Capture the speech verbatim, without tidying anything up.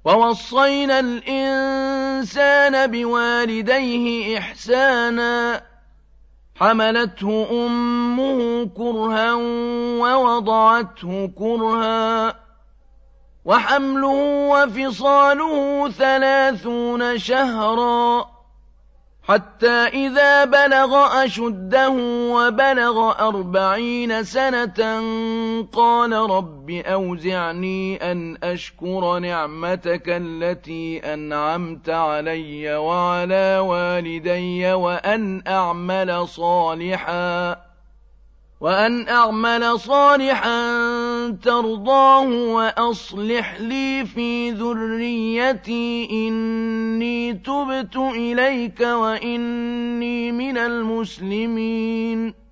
ووصينا الإنسان بوالديه إحسانا حملته أمه كرها ووضعته كرها وحمله وفصاله ثلاثون شهرا حتى إذا بلغ أشده وبلغ أربعين سنة قال رب أوزعني أن أشكر نعمتك التي أنعمت علي وعلى والدي وأن أعمل صالحا وأن أعمل صالحا ترضاه وأصلح لي في ذريتي إني تبت إليك وإني من المسلمين